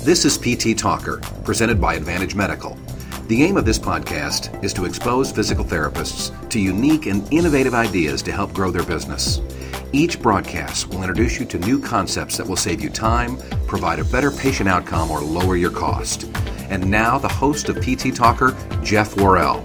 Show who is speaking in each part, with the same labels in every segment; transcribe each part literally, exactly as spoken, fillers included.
Speaker 1: This is P T Talker, presented by Advantage Medical. The aim of this podcast is to expose physical therapists to unique and innovative ideas to help grow their business. Each broadcast will introduce you to new concepts that will save you time, provide a better patient outcome, or lower your cost. And now, the host of P T Talker, Jeff Worrell.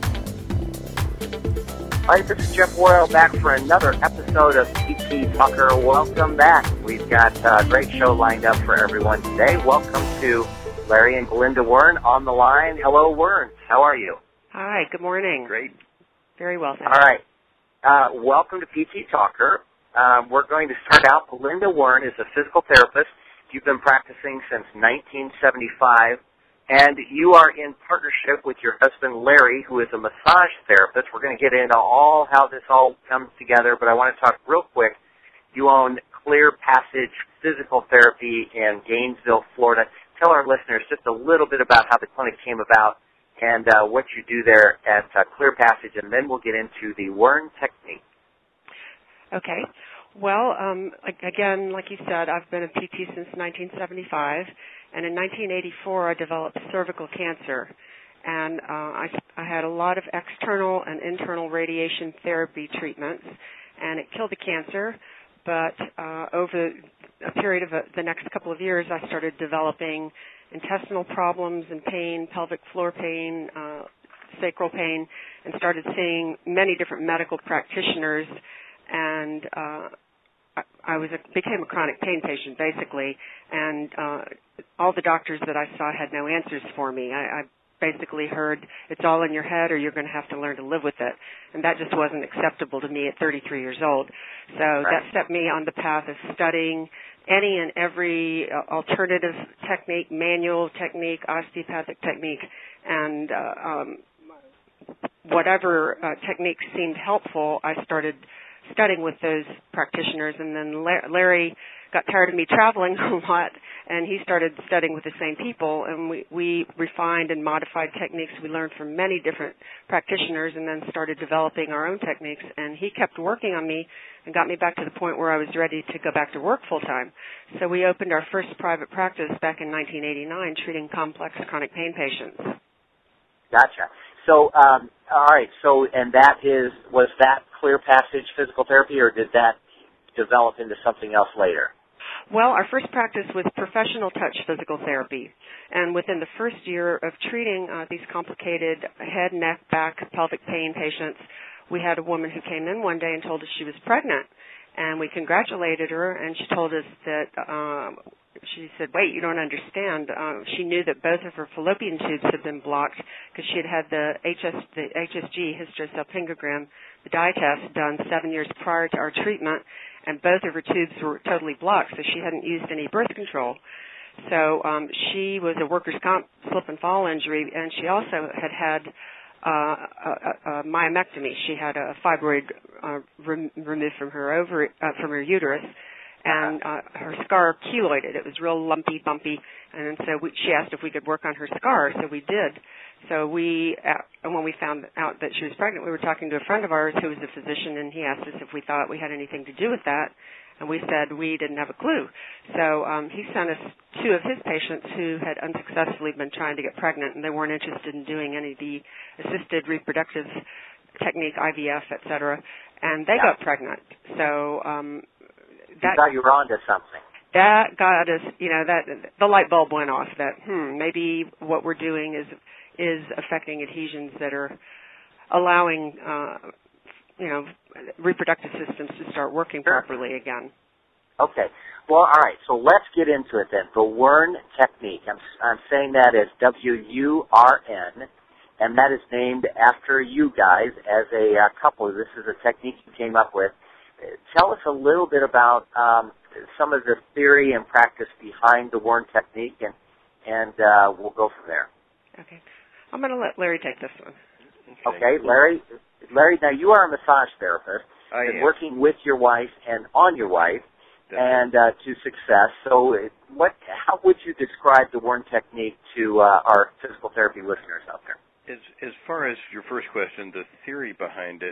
Speaker 2: Hi, this is Jeff Worrell back for another episode of P T Talker. Welcome back. We've got a great show lined up for everyone today. Welcome to Larry and Glenda Wern on the line. Hello, Wern. How are you?
Speaker 3: Hi, good morning.
Speaker 2: Great.
Speaker 3: Very well, thanks.
Speaker 2: All right. Uh, welcome to P T Talker. Um, we're going to start out. Glenda Wern is a physical therapist. You've been practicing since nineteen seventy-five. And you are in partnership with your husband, Larry, who is a massage therapist. We're going to get into all how this all comes together, but I want to talk real quick. You own Clear Passage Physical Therapy in Gainesville, Florida. Tell our listeners just a little bit about how the clinic came about and uh, what you do there at uh, Clear Passage, and then we'll get into the Wern technique.
Speaker 3: Okay. Well, um, again, like you said, I've been a P T since nineteen seventy-five. And in nineteen eighty-four, I developed cervical cancer. And uh, I, I had a lot of external and internal radiation therapy treatments, and it killed the cancer. But uh, over a period of a, the next couple of years, I started developing intestinal problems and pain, pelvic floor pain, uh, sacral pain, and started seeing many different medical practitioners. And uh, I, I was a, became a chronic pain patient, basically, and uh, all the doctors that I saw had no answers for me. I, I basically heard, it's all in your head or you're going to have to learn to live with it. And that just wasn't acceptable to me at thirty-three years old. So
Speaker 2: right.
Speaker 3: that set me on the path of studying any and every uh, alternative technique, manual technique, osteopathic technique, and uh, um, whatever uh, technique seemed helpful, I started studying with those practitioners. And then Larry got tired of me traveling a lot, and he started studying with the same people, and we, we refined and modified techniques we learned from many different practitioners, and then started developing our own techniques. And he kept working on me and got me back to the point where I was ready to go back to work full-time. So we opened our first private practice back in nineteen eighty-nine, treating complex chronic pain patients.
Speaker 2: Gotcha. So, um, all right, so, and that is, was that Clear Passage Physical Therapy, or did that develop into something else later?
Speaker 3: Well, our first practice was Professional Touch Physical Therapy, and within the first year of treating uh, these complicated head, neck, back, pelvic pain patients, we had a woman who came in one day and told us she was pregnant, and we congratulated her, and she told us that, um, she said, wait, you don't understand. Uh, she knew that both of her fallopian tubes had been blocked because she had had the, H S, the H S G, hysterosalpingogram, the dye test, done seven years prior to our treatment, and both of her tubes were totally blocked, so she hadn't used any birth control. So um, she was a workers' comp slip and fall injury, and she also had had uh, a, a, a myomectomy. She had a fibroid uh, rem- removed from her ovary, uh, from her uterus, and uh, her scar keloided. It was real lumpy, bumpy, and so we, she asked if we could work on her scar, so we did. So we, uh, and when we found out that she was pregnant, we were talking to a friend of ours who was a physician, and he asked us if we thought we had anything to do with that, and we said we didn't have a clue. So um, he sent us two of his patients who had unsuccessfully been trying to get pregnant, and they weren't interested in doing any of the assisted reproductive technique, I V F, et cetera, and they
Speaker 2: yeah.
Speaker 3: got pregnant. So um,
Speaker 2: that, you thought you were onto something.
Speaker 3: That got us, you know, that the light bulb went off that, hmm, maybe what we're doing is is affecting adhesions that are allowing, uh, you know, reproductive systems to start working
Speaker 2: sure.
Speaker 3: properly again.
Speaker 2: Okay. Well, all right. So let's get into it then. The Wern technique. I'm I'm saying that as W U R N, and that is named after you guys as a uh, couple. This is a technique you came up with. Tell us a little bit about um, some of the theory and practice behind the Wern technique, and and uh, we'll go from there.
Speaker 3: Okay. I'm going to let Larry take this one.
Speaker 2: Okay, okay Larry. Larry, now you are a massage therapist.
Speaker 4: I
Speaker 2: and
Speaker 4: am.
Speaker 2: Working with your wife and on your wife,
Speaker 4: Definitely.
Speaker 2: and uh, to success. So, what? How would you describe the Wern technique to uh, our physical therapy listeners out there?
Speaker 4: As as far as your first question, the theory behind it,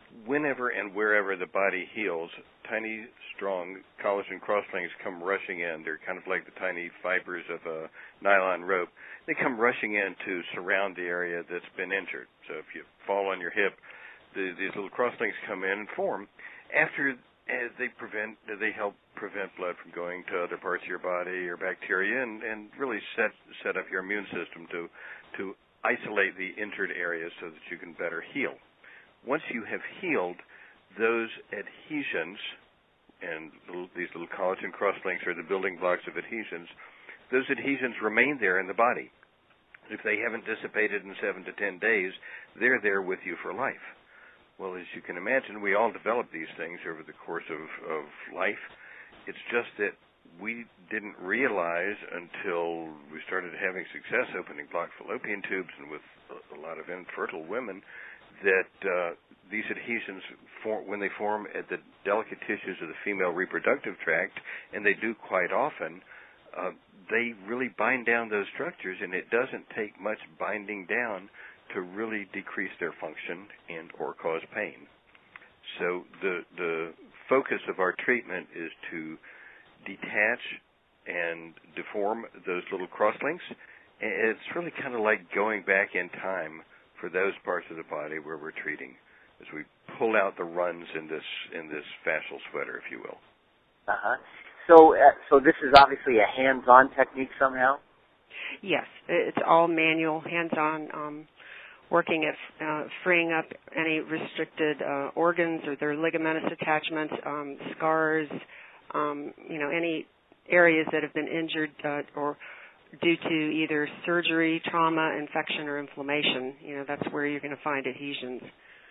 Speaker 4: whenever and wherever the body heals, tiny, strong collagen crosslinks come rushing in. They're kind of like the tiny fibers of a nylon rope. They come rushing in to surround the area that's been injured. So if you fall on your hip, the, these little crosslinks come in and form. After uh, they prevent, they help prevent blood from going to other parts of your body or bacteria, and, and really set set up your immune system to to isolate the injured areas so that you can better heal. Once you have healed, those adhesions, and little, these little collagen crosslinks are the building blocks of adhesions, those adhesions remain there in the body. If they haven't dissipated in seven to ten days, they're there with you for life. Well, as you can imagine, we all develop these things over the course of, of life. It's just that we didn't realize until we started having success opening blocked fallopian tubes and with a, a lot of infertile women that uh, these adhesions, form, when they form at the delicate tissues of the female reproductive tract, and they do quite often, uh, they really bind down those structures, and it doesn't take much binding down to really decrease their function and or cause pain. So the the focus of our treatment is to detach and deform those little crosslinks. And it's really kind of like going back in time for those parts of the body where we're treating, as we pull out the runs in this in this fascial sweater, if you will.
Speaker 2: Uh-huh. So, uh, so this is obviously a hands-on technique somehow?
Speaker 3: Yes, it's all manual, hands-on, um, working at uh, freeing up any restricted uh, organs or their ligamentous attachments, um, scars, um, you know, any areas that have been injured uh, or due to either surgery, trauma, infection, or inflammation. You know, that's where you're going to find adhesions.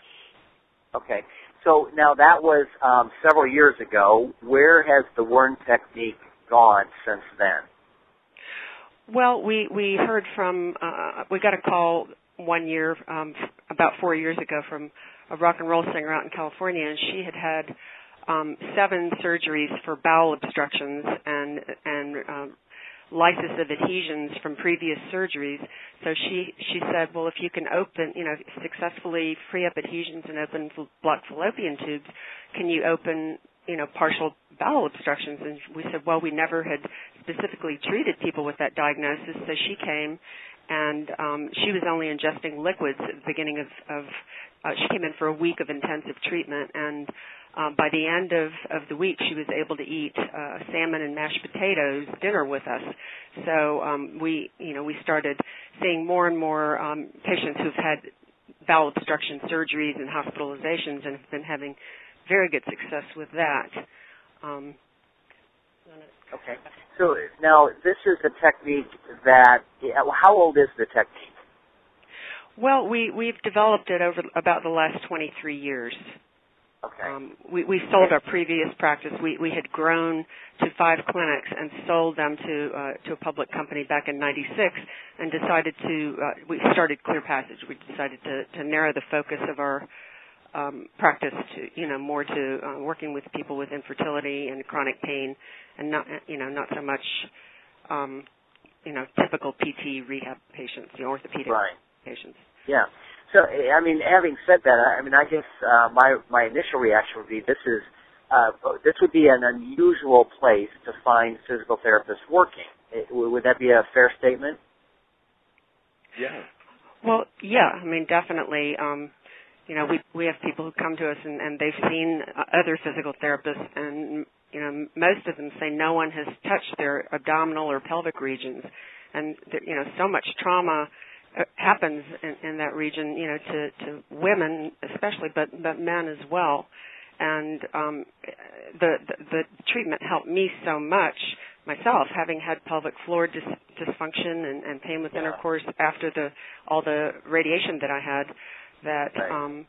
Speaker 2: Okay. So now that was um, several years ago. Where has the Wern technique gone since then?
Speaker 3: Well, we, we heard from, uh, we got a call one year, um, about four years ago, from a rock and roll singer out in California, and she had had um, seven surgeries for bowel obstructions and and um, lysis of adhesions from previous surgeries. So she she said, well, if you can open, you know, successfully free up adhesions and open blocked fallopian tubes, can you open, you know, partial bowel obstructions? And we said, well, we never had specifically treated people with that diagnosis. So she came, and um, she was only ingesting liquids at the beginning of, of uh, she came in for a week of intensive treatment, and um, by the end of, of the week, she was able to eat uh, salmon and mashed potatoes dinner with us. So um, we, you know, we started seeing more and more um, patients who've had bowel obstruction surgeries and hospitalizations, and have been having very good success with that. Um,
Speaker 2: okay. So now this is a technique that, how old is the technique?
Speaker 3: Well, we, we've developed it over about the last twenty-three years.
Speaker 2: Okay.
Speaker 3: Um, we, we sold our previous practice. We, we had grown to five clinics and sold them to uh, to a public company back in ninety-six, and decided to, uh, we started Clear Passage. We decided to, to narrow the focus of our um, practice to, you know, more to uh, working with people with infertility and chronic pain, and not, you know, not so much, um, you know, typical P T rehab patients, you know, orthopedic
Speaker 2: right.
Speaker 3: patients.
Speaker 2: Yeah. So, I mean, having said that, I mean, I guess uh, my my initial reaction would be this is uh, this would be an unusual place to find physical therapists working. It, would that be a fair statement?
Speaker 4: Yeah.
Speaker 3: Well, yeah. I mean, definitely. Um, you know, we we have people who come to us and, and they've seen other physical therapists, and you know, most of them say no one has touched their abdominal or pelvic regions, and you know, so much trauma happens in, in that region, you know, to, to women especially, but, but men as well. And um, the, the the treatment helped me so much myself, having had pelvic floor dis, dysfunction and, and pain with
Speaker 2: yeah.
Speaker 3: intercourse after the all the radiation that I had. That
Speaker 2: right.
Speaker 3: um,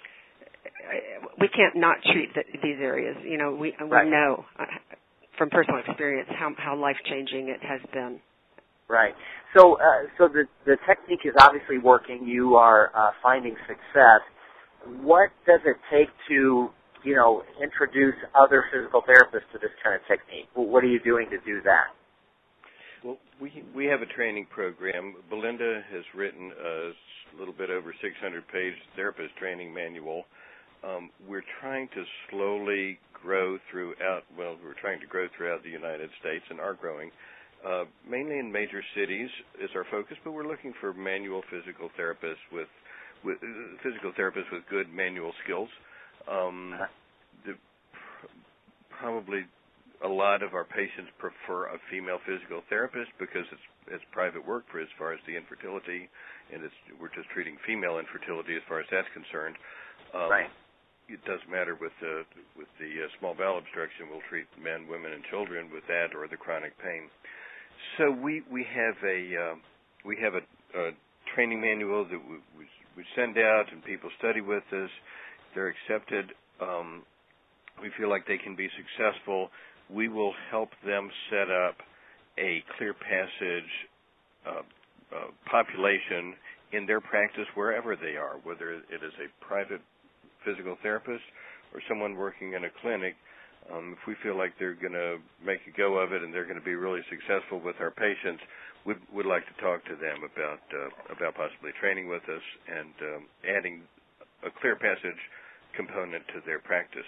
Speaker 3: we can't not treat the, these areas. You know, we we
Speaker 2: right.
Speaker 3: know uh, from personal experience how how life changing it has been.
Speaker 2: Right. So, uh, so the the technique is obviously working. You are uh, finding success. What does it take to, you know, introduce other physical therapists to this kind of technique? What are you doing to do that?
Speaker 4: Well, we we have a training program. Belinda has written a little bit over six hundred page therapist training manual Um, we're trying to slowly grow throughout, well, we're trying to grow throughout the United States and are growing. Uh, mainly in major cities is our focus, but we're looking for manual physical therapists with, with uh, physical therapists with good manual skills. Um, the, probably a lot of our patients prefer a female physical therapist because it's it's private work for as far as the infertility, and it's we're just treating female infertility as far as that's concerned. Um,
Speaker 2: right.
Speaker 4: It doesn't matter with the with the uh, small bowel obstruction. We'll treat men, women, and children with that or the chronic pain. So we we have a uh, we have a, a training manual that we, we we send out, and people study with us. They're accepted. Um, we feel like they can be successful. We will help them set up a clear passage uh, uh, population in their practice wherever they are, whether it is a private physical therapist or someone working in a clinic. Um, if we feel like they're going to make a go of it and they're going to be really successful with our patients, we'd, we'd like to talk to them about uh, about possibly training with us and um, adding a clear passage component to their practice.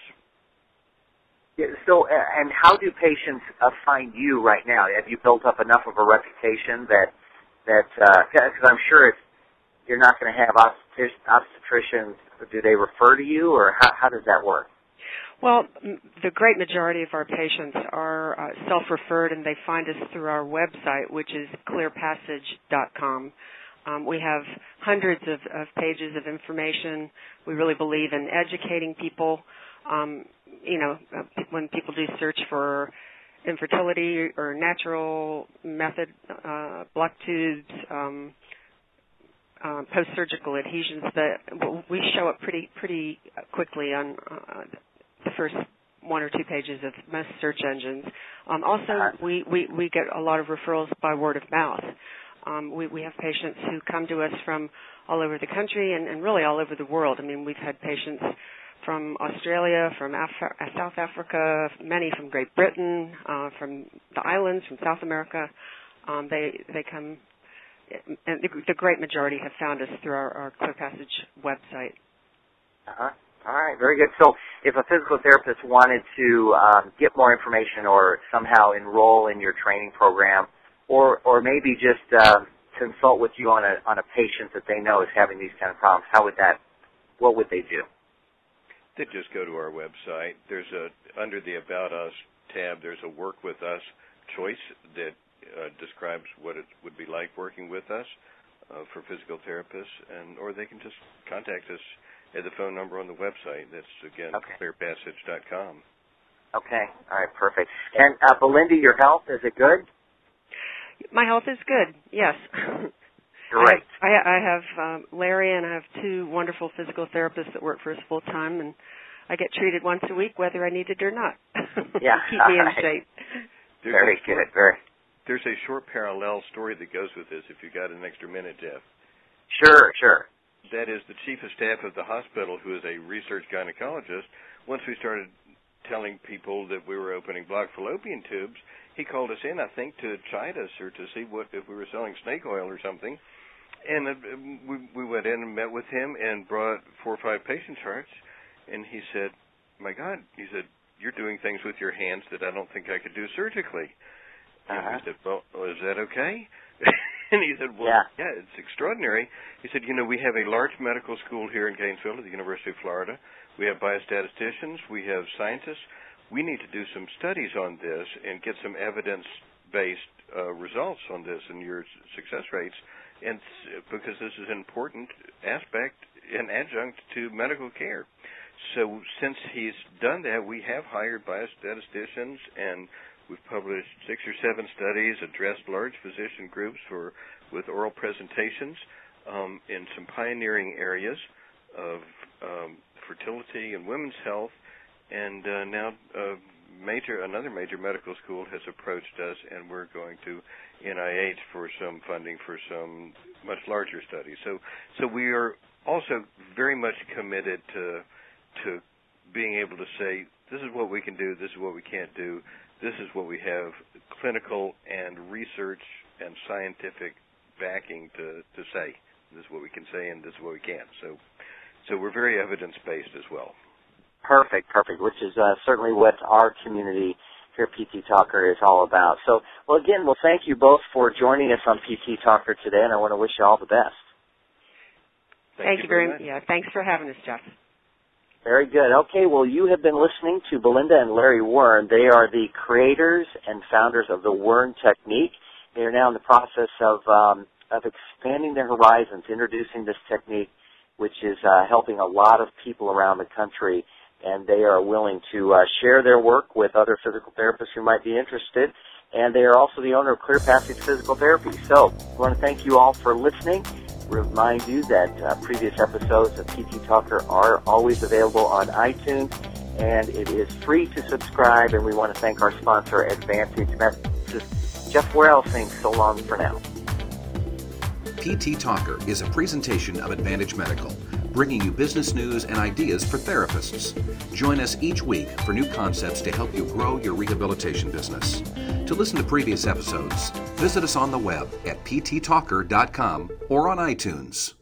Speaker 2: Yeah, so, uh, and how do patients uh, find you right now? Have you built up enough of a reputation that that because uh, I'm sure it's, you're not going to have obstet- obstetricians. Do they refer to you, or how, how does that work?
Speaker 3: Well, m- the great majority of our patients are uh, self-referred, and they find us through our website, which is clear passage dot com. Um, we have hundreds of, of pages of information. We really believe in educating people. Um, you know, uh, when people do search for infertility or natural method, uh, block tubes, um, uh, post-surgical adhesions, that we show up pretty pretty quickly on uh, the first one or two pages of most search engines. Um, also, we, we, we get a lot of referrals by word of mouth. Um, we, we have patients who come to us from all over the country and, and really all over the world. I mean, we've had patients from Australia, from Af- South Africa, many from Great Britain, uh, from the islands, from South America. Um, they they come, and the, the great majority have found us through our, our Clear Passage website.
Speaker 2: Uh-huh. All right, very good. So if a physical therapist wanted to um, get more information or somehow enroll in your training program, or or maybe just uh, consult with you on a on a patient that they know is having these kind of problems, how would that? What would they do?
Speaker 4: They just go to our website. There's a under the About Us tab. There's a Work with Us choice that uh, describes what it would be like working with us uh, for physical therapists, and or they can just contact us at the phone number on the website. That's again
Speaker 2: okay.
Speaker 4: clear passage dot com.
Speaker 2: Okay. All right. Perfect. And uh, Belinda, your health, is it good?
Speaker 3: My health is good. Yes.
Speaker 2: Great.
Speaker 3: I have, I, I have um, Larry, and I have two wonderful physical therapists that work for us full time, and I get treated once a week, whether I need it or not.
Speaker 2: Yeah.
Speaker 3: Keep me in
Speaker 2: right.
Speaker 3: shape.
Speaker 4: There's
Speaker 2: Very
Speaker 4: short,
Speaker 2: good. Very.
Speaker 4: There's a short parallel story that goes with this. If you got an extra minute, Jeff.
Speaker 2: Sure. Sure.
Speaker 4: That is the chief of staff of the hospital, who is a research gynecologist. Once we started telling people that we were opening blocked fallopian tubes, he called us in, I think, to chide us or to see what if we were selling snake oil or something. And uh, we, we went in and met with him and brought four or five patient charts. And he said, my God, he said, you're doing things with your hands that I don't think I could do surgically.
Speaker 2: Uh-huh.
Speaker 4: And we said, well, is that okay? And he said, well,
Speaker 2: yeah.
Speaker 4: yeah, it's extraordinary. He said, you know, we have a large medical school here in Gainesville at the University of Florida. We have biostatisticians. We have scientists. We need to do some studies on this and get some evidence-based uh, results on this and your success rates, and because this is an important aspect and adjunct to medical care. So since he's done that, we have hired biostatisticians, and we've published six or seven studies, addressed large physician groups for with oral presentations um, in some pioneering areas of um, fertility and women's health. And uh, now uh, major, another major medical school has approached us, and we're going to N I H for some funding for some much larger studies. So, so we are also very much committed to to being able to say, this is what we can do, this is what we can't do, this is what we have clinical and research and scientific backing to, to say. This is what we can say, and this is what we can't. So, so we're very evidence-based as well.
Speaker 2: Perfect, perfect, which is uh, certainly what our community here at P T Talker is all about. So, well, again, well, thank you both for joining us on P T Talker today, and I want to wish you all the best.
Speaker 3: Thank, thank you very much. Yeah, thanks for having us, Jeff.
Speaker 2: Very good. Okay, well, you have been listening to Belinda and Larry Wern. They are the creators and founders of the Wern Technique. They are now in the process of um, of expanding their horizons, introducing this technique, which is uh, helping a lot of people around the country, and they are willing to uh, share their work with other physical therapists who might be interested. And they are also the owner of Clear Passage Physical Therapy. So I want to thank you all for listening. Remind you that uh, previous episodes of P T Talker are always available on iTunes, and it is free to subscribe. And we want to thank our sponsor, Advantage Medical. Jeff Worrell saying so long for now.
Speaker 1: P T Talker is a presentation of Advantage Medical, bringing you business news and ideas for therapists. Join us each week for new concepts to help you grow your rehabilitation business. To listen to previous episodes, visit us on the web at p t talker dot com or on iTunes.